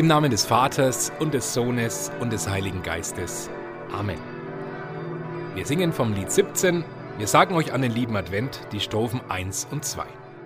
Im Namen des Vaters und des Sohnes und des Heiligen Geistes. Amen. Wir singen vom Lied 17. Wir sagen euch an den lieben Advent die Strophen 1 und 2.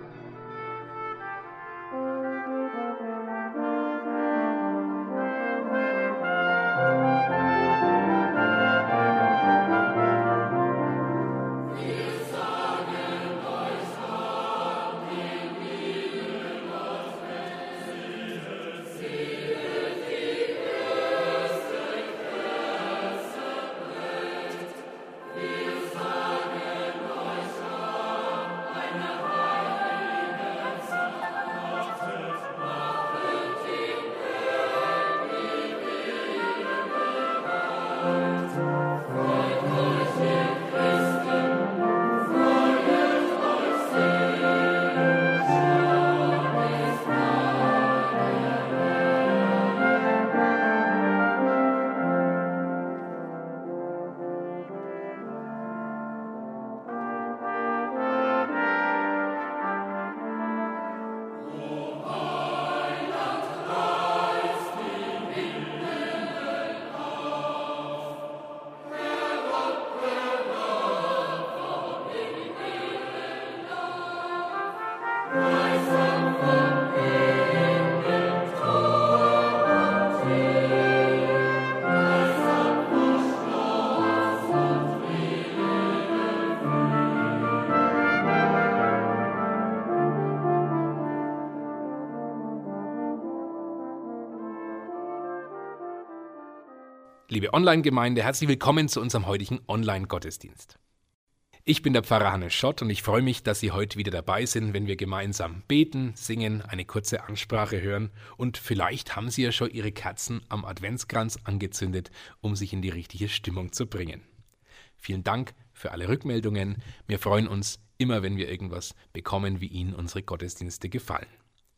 Liebe Online-Gemeinde, herzlich willkommen zu unserem heutigen Online-Gottesdienst. Ich bin der Pfarrer Hannes Schott und ich freue mich, dass Sie heute wieder dabei sind, wenn wir gemeinsam beten, singen, eine kurze Ansprache hören und vielleicht haben Sie ja schon Ihre Kerzen am Adventskranz angezündet, um sich in die richtige Stimmung zu bringen. Vielen Dank für alle Rückmeldungen. Wir freuen uns immer, wenn wir irgendwas bekommen, wie Ihnen unsere Gottesdienste gefallen.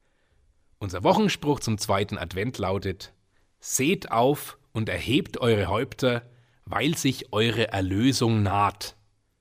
Unser Wochenspruch zum zweiten Advent lautet: Seht auf und erhebt eure Häupter, weil sich eure Erlösung naht.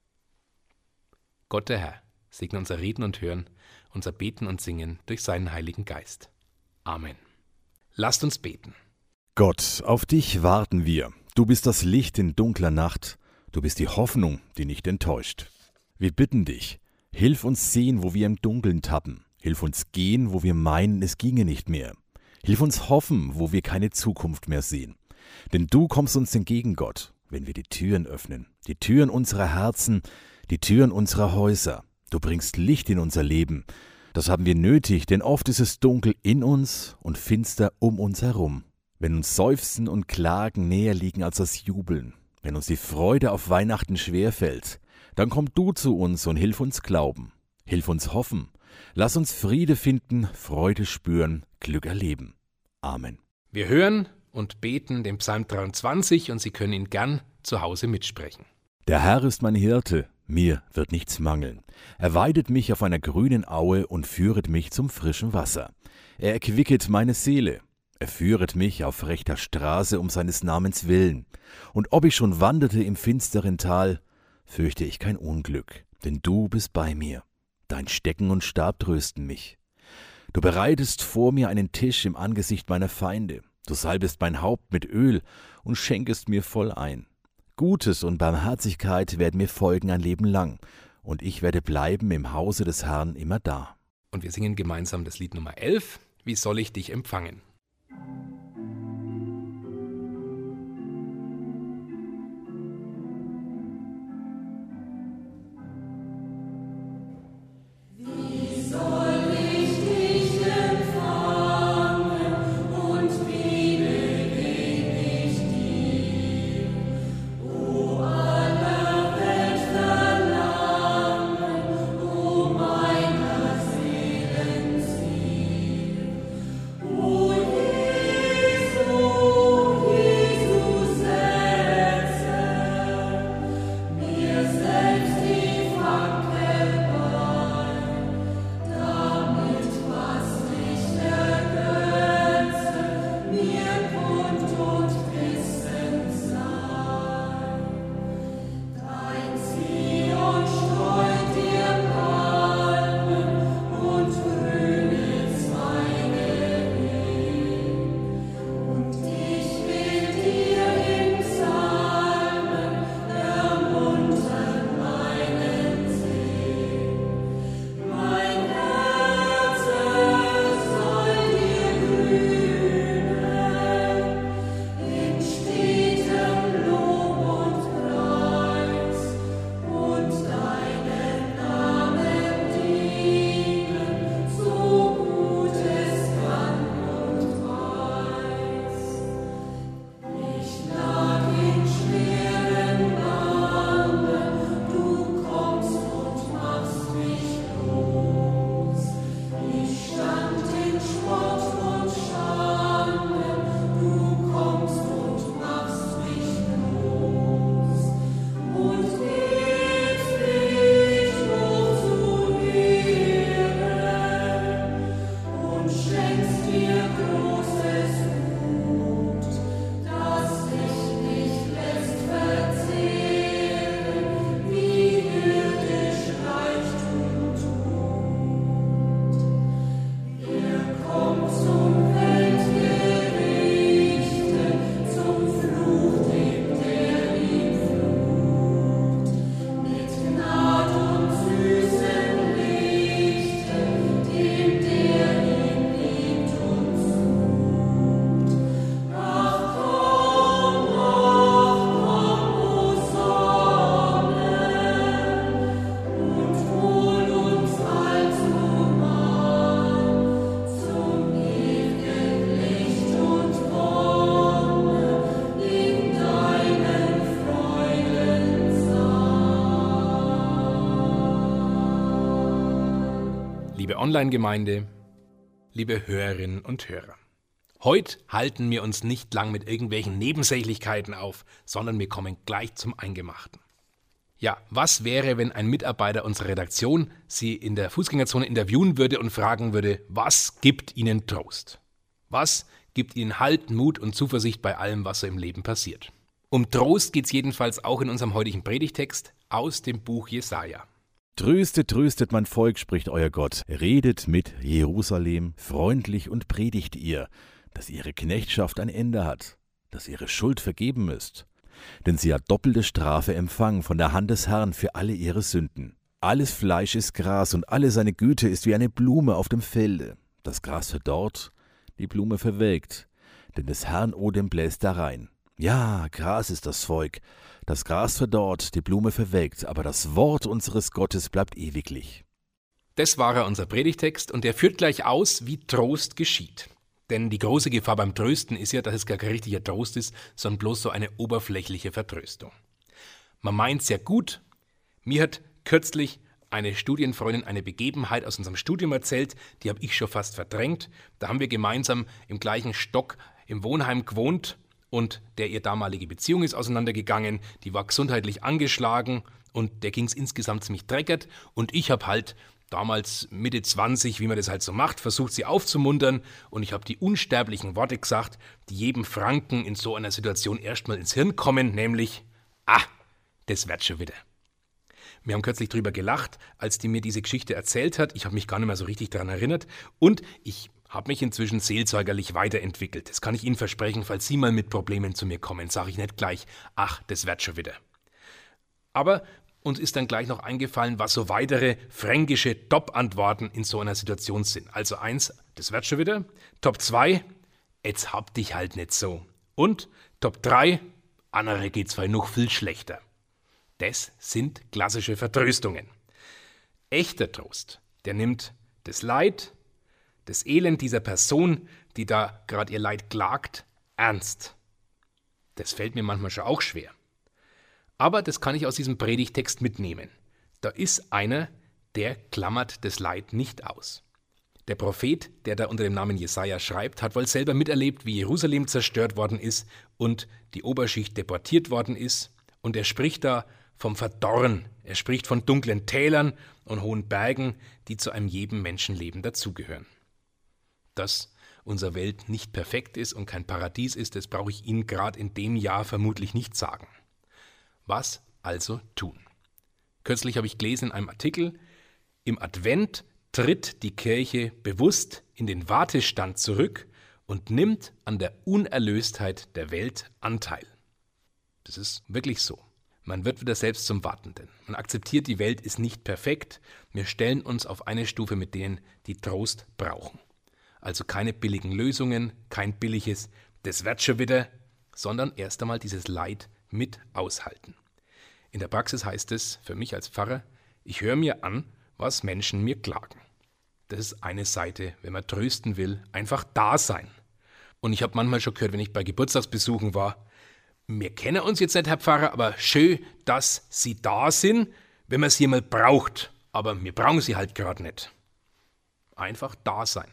Gott der Herr segne unser Reden und Hören, unser Beten und Singen durch seinen Heiligen Geist. Amen. Lasst uns beten. Gott, auf dich warten wir. Du bist das Licht in dunkler Nacht. Du bist die Hoffnung, die nicht enttäuscht. Wir bitten dich, hilf uns sehen, wo wir im Dunkeln tappen. Hilf uns gehen, wo wir meinen, es ginge nicht mehr. Hilf uns hoffen, wo wir keine Zukunft mehr sehen. Denn du kommst uns entgegen, Gott, wenn wir die Türen öffnen, die Türen unserer Herzen, die Türen unserer Häuser. Du bringst Licht in unser Leben. Das haben wir nötig, denn oft ist es dunkel in uns und finster um uns herum. Wenn uns Seufzen und Klagen näher liegen als das Jubeln, wenn uns die Freude auf Weihnachten schwerfällt, dann komm du zu uns und hilf uns glauben. Hilf uns hoffen. Lass uns Friede finden, Freude spüren, Glück erleben. Amen. Wir hören und beten den Psalm 23 und Sie können ihn gern zu Hause mitsprechen. Der Herr ist mein Hirte, mir wird nichts mangeln. Er weidet mich auf einer grünen Aue und führet mich zum frischen Wasser. Er erquicket meine Seele. Er führet mich auf rechter Straße um seines Namens willen. Und ob ich schon wanderte im finsteren Tal, fürchte ich kein Unglück, denn du bist bei mir. Dein Stecken und Stab trösten mich. Du bereitest vor mir einen Tisch im Angesicht meiner Feinde. Du salbest mein Haupt mit Öl und schenkest mir voll ein. Gutes und Barmherzigkeit werden mir folgen ein Leben lang, und ich werde bleiben im Hause des Herrn immer da. Und wir singen gemeinsam das Lied Nummer 11, Wie soll ich dich empfangen? Oh, Liebe Online-Gemeinde, liebe Hörerinnen und Hörer. Heute halten wir uns nicht lang mit irgendwelchen Nebensächlichkeiten auf, sondern wir kommen gleich zum Eingemachten. Ja, was wäre, wenn ein Mitarbeiter unserer Redaktion Sie in der Fußgängerzone interviewen würde und fragen würde, was gibt Ihnen Trost? Was gibt Ihnen Halt, Mut und Zuversicht bei allem, was so im Leben passiert? Um Trost geht es jedenfalls auch in unserem heutigen Predigtext aus dem Buch Jesaja. Tröstet, tröstet mein Volk, spricht euer Gott. Redet mit Jerusalem freundlich und predigt ihr, dass ihre Knechtschaft ein Ende hat, dass ihre Schuld vergeben ist. Denn sie hat doppelte Strafe empfangen von der Hand des Herrn für alle ihre Sünden. Alles Fleisch ist Gras und alle seine Güte ist wie eine Blume auf dem Felde. Das Gras verdorrt, die Blume verwelkt, denn des Herrn Odem bläst darein. Ja, Gras ist das Volk, das Gras verdorrt, die Blume verwelkt, aber das Wort unseres Gottes bleibt ewiglich. Das war unser Predigtext und der führt gleich aus, wie Trost geschieht. Denn die große Gefahr beim Trösten ist ja, dass es gar kein richtiger Trost ist, sondern bloß so eine oberflächliche Vertröstung. Man meint sehr gut. Mir hat kürzlich eine Studienfreundin eine Begebenheit aus unserem Studium erzählt, die habe ich schon fast verdrängt. Da haben wir gemeinsam im gleichen Stock im Wohnheim gewohnt und ihre damalige Beziehung ist auseinandergegangen, die war gesundheitlich angeschlagen und der ging es insgesamt ziemlich dreckert und ich habe halt damals Mitte 20, wie man das halt so macht, versucht sie aufzumuntern und ich habe die unsterblichen Worte gesagt, die jedem Franken in so einer Situation erstmal ins Hirn kommen, nämlich, das wird schon wieder. Wir haben kürzlich drüber gelacht, als die mir diese Geschichte erzählt hat. Ich habe mich gar nicht mehr so richtig daran erinnert und ich habe mich inzwischen seelsorgerlich weiterentwickelt. Das kann ich Ihnen versprechen, falls Sie mal mit Problemen zu mir kommen, sage ich nicht gleich, das wird schon wieder. Aber uns ist dann gleich noch eingefallen, was so weitere fränkische Top-Antworten in so einer Situation sind. Also 1, das wird schon wieder. Top 2, jetzt hab dich halt nicht so. Und Top 3, andere geht's zwar noch viel schlechter. Das sind klassische Vertröstungen. Echter Trost, der nimmt das Leid, das Elend dieser Person, die da gerade ihr Leid klagt, ernst. Das fällt mir manchmal schon auch schwer. Aber das kann ich aus diesem Predigtext mitnehmen. Da ist einer, der klammert das Leid nicht aus. Der Prophet, der da unter dem Namen Jesaja schreibt, hat wohl selber miterlebt, wie Jerusalem zerstört worden ist und die Oberschicht deportiert worden ist. Und er spricht da vom Verdorren. Er spricht von dunklen Tälern und hohen Bergen, die zu einem jeden Menschenleben dazugehören. Dass unsere Welt nicht perfekt ist und kein Paradies ist, das brauche ich Ihnen gerade in dem Jahr vermutlich nicht sagen. Was also tun? Kürzlich habe ich gelesen in einem Artikel, im Advent tritt die Kirche bewusst in den Wartestand zurück und nimmt an der Unerlöstheit der Welt Anteil. Das ist wirklich so. Man wird wieder selbst zum Wartenden. Man akzeptiert, die Welt ist nicht perfekt. Wir stellen uns auf eine Stufe mit denen, die Trost brauchen. Also keine billigen Lösungen, kein billiges, das wird schon wieder, sondern erst einmal dieses Leid mit aushalten. In der Praxis heißt es für mich als Pfarrer, ich höre mir an, was Menschen mir klagen. Das ist eine Seite, wenn man trösten will, einfach da sein. Und ich habe manchmal schon gehört, wenn ich bei Geburtstagsbesuchen war, wir kennen uns jetzt nicht, Herr Pfarrer, aber schön, dass Sie da sind, wenn man Sie mal braucht. Aber wir brauchen Sie halt gerade nicht. Einfach da sein.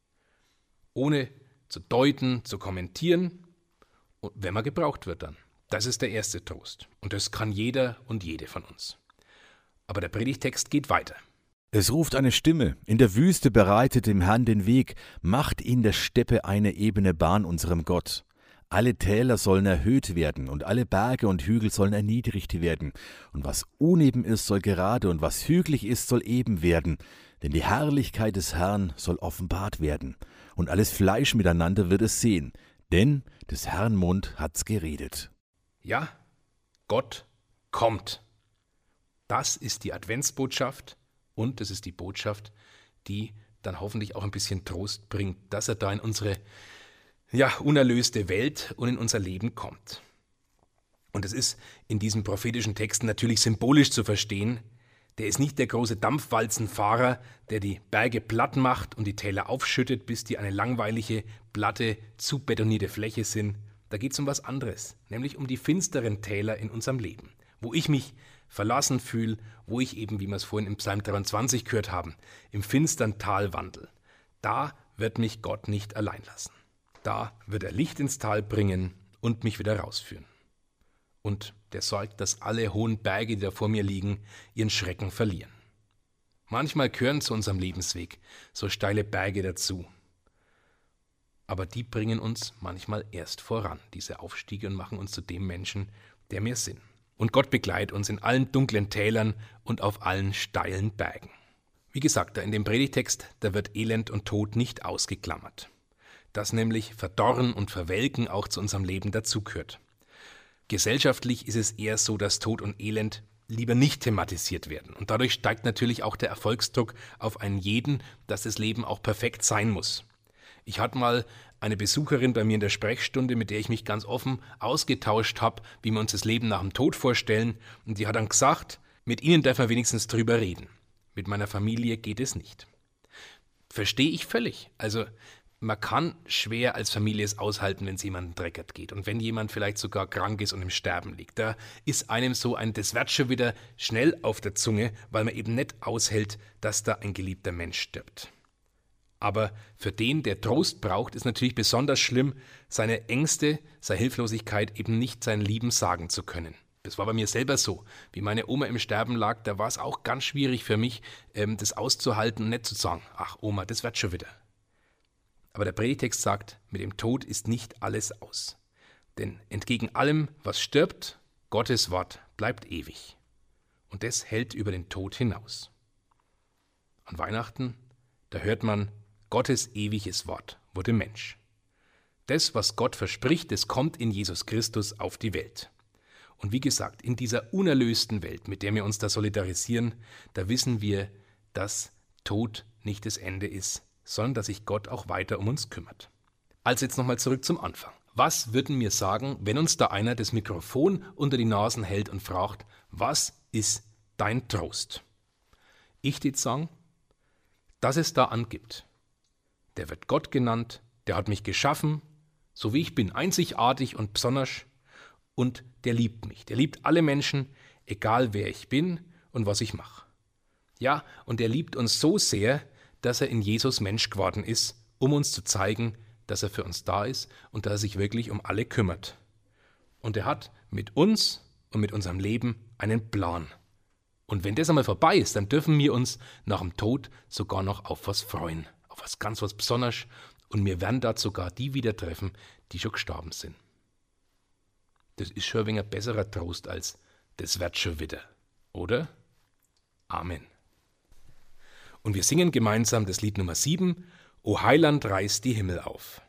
Ohne zu deuten, zu kommentieren, und wenn man gebraucht wird dann. Das ist der erste Trost. Und das kann jeder und jede von uns. Aber der Predigtext geht weiter. Es ruft eine Stimme, in der Wüste bereitet dem Herrn den Weg, macht in der Steppe eine ebene Bahn unserem Gott. Alle Täler sollen erhöht werden und alle Berge und Hügel sollen erniedrigt werden. Und was uneben ist, soll gerade und was hügelig ist, soll eben werden. Denn die Herrlichkeit des Herrn soll offenbart werden. Und alles Fleisch miteinander wird es sehen. Denn des Herrn Mund hat's geredet. Ja, Gott kommt. Das ist die Adventsbotschaft und das ist die Botschaft, die dann hoffentlich auch ein bisschen Trost bringt, dass er da in unsere unerlöste Welt und in unser Leben kommt. Und es ist in diesen prophetischen Texten natürlich symbolisch zu verstehen. Der ist nicht der große Dampfwalzenfahrer, der die Berge platt macht und die Täler aufschüttet, bis die eine langweilige, platte, zubetonierte Fläche sind. Da geht es um was anderes, nämlich um die finsteren Täler in unserem Leben, wo ich mich verlassen fühle, wo ich eben, wie wir es vorhin im Psalm 23 gehört haben, im finstern Tal wandel. Da wird mich Gott nicht allein lassen. Da wird er Licht ins Tal bringen und mich wieder rausführen. Und der sorgt, dass alle hohen Berge, die da vor mir liegen, ihren Schrecken verlieren. Manchmal gehören zu unserem Lebensweg so steile Berge dazu. Aber die bringen uns manchmal erst voran, diese Aufstiege, und machen uns zu dem Menschen, der wir sind. Und Gott begleitet uns in allen dunklen Tälern und auf allen steilen Bergen. Wie gesagt, da in dem Predigtext, da wird Elend und Tod nicht ausgeklammert. Dass nämlich Verdorren und Verwelken auch zu unserem Leben dazugehört. Gesellschaftlich ist es eher so, dass Tod und Elend lieber nicht thematisiert werden. Und dadurch steigt natürlich auch der Erfolgsdruck auf einen jeden, dass das Leben auch perfekt sein muss. Ich hatte mal eine Besucherin bei mir in der Sprechstunde, mit der ich mich ganz offen ausgetauscht habe, wie wir uns das Leben nach dem Tod vorstellen. Und die hat dann gesagt, mit Ihnen dürfen wir wenigstens drüber reden. Mit meiner Familie geht es nicht. Verstehe ich völlig. Also man kann schwer als Familie es aushalten, wenn es jemandem dreckert geht. Und wenn jemand vielleicht sogar krank ist und im Sterben liegt, da ist einem so das wird schon wieder schnell auf der Zunge, weil man eben nicht aushält, dass da ein geliebter Mensch stirbt. Aber für den, der Trost braucht, ist natürlich besonders schlimm, seine Ängste, seine Hilflosigkeit eben nicht seinen Lieben sagen zu können. Das war bei mir selber so. Wie meine Oma im Sterben lag, da war es auch ganz schwierig für mich, das auszuhalten und nicht zu sagen, ach Oma, das wird schon wieder. Aber der Predigtext sagt, mit dem Tod ist nicht alles aus. Denn entgegen allem, was stirbt, Gottes Wort bleibt ewig. Und das hält über den Tod hinaus. An Weihnachten, da hört man, Gottes ewiges Wort wurde Mensch. Das, was Gott verspricht, das kommt in Jesus Christus auf die Welt. Und wie gesagt, in dieser unerlösten Welt, mit der wir uns da solidarisieren, da wissen wir, dass Tod nicht das Ende ist, sondern dass sich Gott auch weiter um uns kümmert. Also jetzt nochmal zurück zum Anfang. Was würden wir sagen, wenn uns da einer das Mikrofon unter die Nasen hält und fragt, was ist dein Trost? Ich würde sagen, dass es da angibt. Der wird Gott genannt, der hat mich geschaffen, so wie ich bin, einzigartig und besonders, und der liebt mich. Der liebt alle Menschen, egal wer ich bin und was ich mache. Ja, und er liebt uns so sehr, dass er in Jesus Mensch geworden ist, um uns zu zeigen, dass er für uns da ist und dass er sich wirklich um alle kümmert. Und er hat mit uns und mit unserem Leben einen Plan. Und wenn das einmal vorbei ist, dann dürfen wir uns nach dem Tod sogar noch auf was freuen, auf was ganz was Besonderes. Und wir werden dort sogar die wieder treffen, die schon gestorben sind. Das ist schon ein wenig ein besserer Trost als das wird schon wieder, oder? Amen. Und wir singen gemeinsam das Lied Nummer 7, O Heiland, reiß die Himmel auf.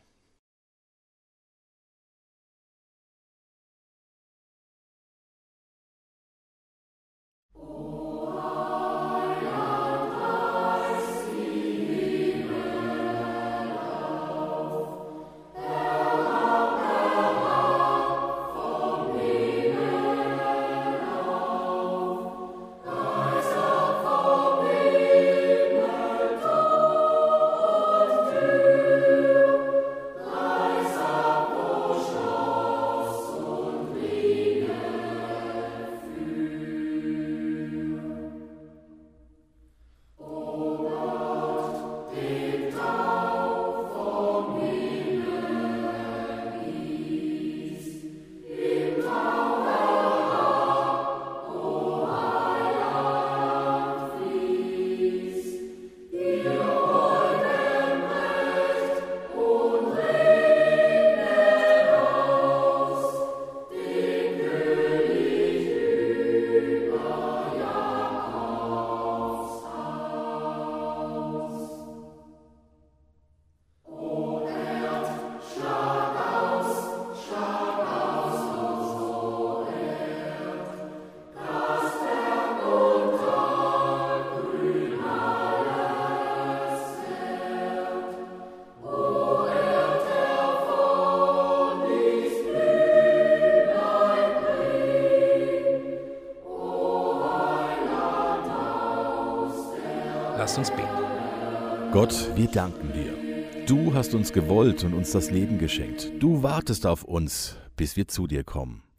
Lasst uns beten. Gott, wir danken dir. Du hast uns gewollt und uns das Leben geschenkt. Du wartest auf uns, bis wir zu dir kommen.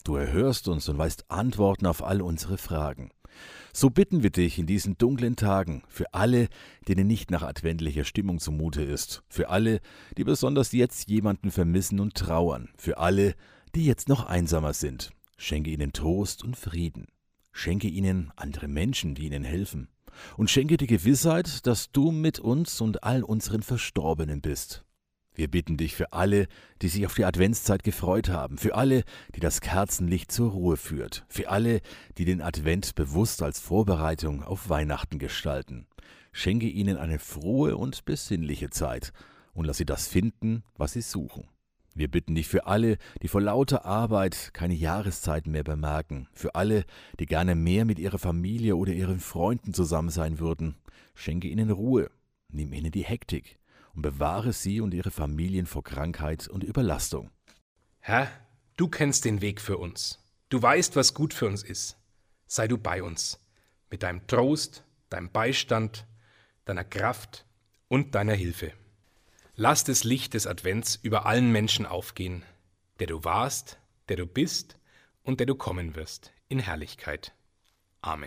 Du erhörst uns und weißt Antworten auf all unsere Fragen. So bitten wir dich in diesen dunklen Tagen für alle, denen nicht nach adventlicher Stimmung zumute ist, für alle, die besonders jetzt jemanden vermissen und trauern, für alle, die jetzt noch einsamer sind. Schenke ihnen Trost und Frieden. Schenke ihnen andere Menschen, die ihnen helfen. Und schenke die Gewissheit, dass du mit uns und all unseren Verstorbenen bist. Wir bitten dich für alle, die sich auf die Adventszeit gefreut haben, für alle, die das Kerzenlicht zur Ruhe führt, für alle, die den Advent bewusst als Vorbereitung auf Weihnachten gestalten. Schenke ihnen eine frohe und besinnliche Zeit und lass sie das finden, was sie suchen. Wir bitten dich für alle, die vor lauter Arbeit keine Jahreszeiten mehr bemerken, für alle, die gerne mehr mit ihrer Familie oder ihren Freunden zusammen sein würden. Schenke ihnen Ruhe, nimm ihnen die Hektik und bewahre sie und ihre Familien vor Krankheit und Überlastung. Herr, du kennst den Weg für uns. Du weißt, was gut für uns ist. Sei du bei uns, mit deinem Trost, deinem Beistand, deiner Kraft und deiner Hilfe. Lass das Licht des Advents über allen Menschen aufgehen, der du warst, der du bist und der du kommen wirst, in Herrlichkeit. Amen.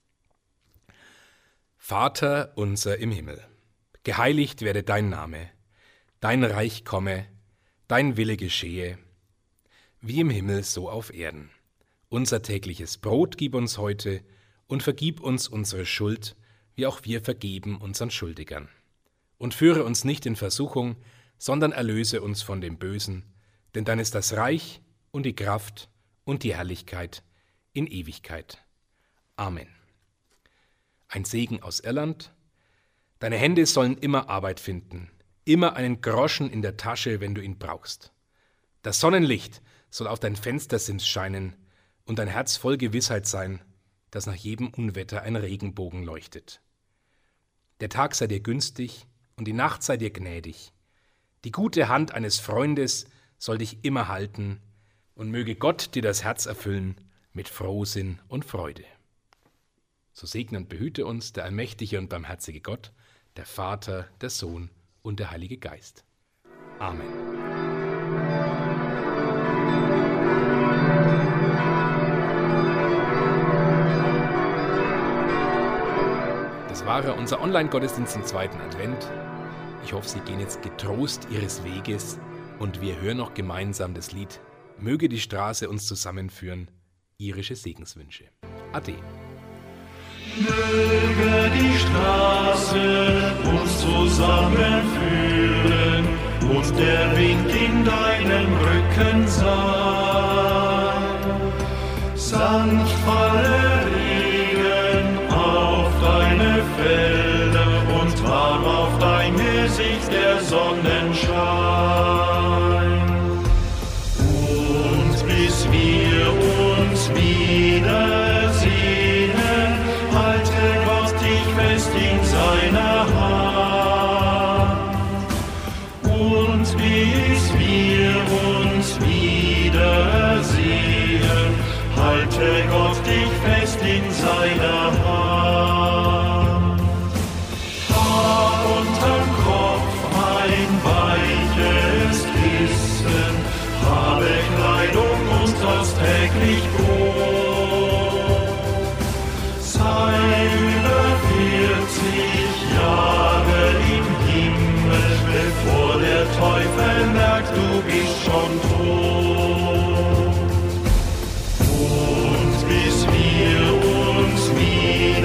Vater unser im Himmel, geheiligt werde dein Name, dein Reich komme, dein Wille geschehe, wie im Himmel so auf Erden. Unser tägliches Brot gib uns heute und vergib uns unsere Schuld, wie auch wir vergeben unseren Schuldigern. Und führe uns nicht in Versuchung, sondern erlöse uns von dem Bösen, denn dein ist das Reich und die Kraft und die Herrlichkeit in Ewigkeit. Amen. Ein Segen aus Irland. Deine Hände sollen immer Arbeit finden, immer einen Groschen in der Tasche, wenn du ihn brauchst. Das Sonnenlicht soll auf dein Fenstersims scheinen und dein Herz voll Gewissheit sein, dass nach jedem Unwetter ein Regenbogen leuchtet. Der Tag sei dir günstig und die Nacht sei dir gnädig. Die gute Hand eines Freundes soll dich immer halten und möge Gott dir das Herz erfüllen mit Frohsinn und Freude. So segne und behüte uns der allmächtige und barmherzige Gott, der Vater, der Sohn und der Heilige Geist. Amen. Das war unser Online-Gottesdienst im zweiten Advent. Ich hoffe, Sie gehen jetzt getrost Ihres Weges und wir hören noch gemeinsam das Lied Möge die Straße uns zusammenführen. Irische Segenswünsche. Ade. Möge die Straße uns zusammenführen und der Wind in deinem Rücken sein. Sanft falle Regen auf deine Felder und warm auf dein Gesicht der Sonnenschein. Und bis wir uns wiedersehen, halte Gott dich fest in seiner Hand. Und bis wir uns wiedersehen, halte Gott dich fest in seiner Hand. Hab unterm Kopf ein weiches Kissen, habe Kleidung und das täglich Brot. Sei über 40 Jahre im Himmel, bevor der Teufel merkt, du bist schon tot. Und bis wir uns wieder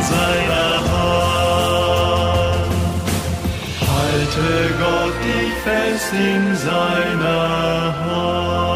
seiner Hand. Halte Gott dich fest in seiner Hand.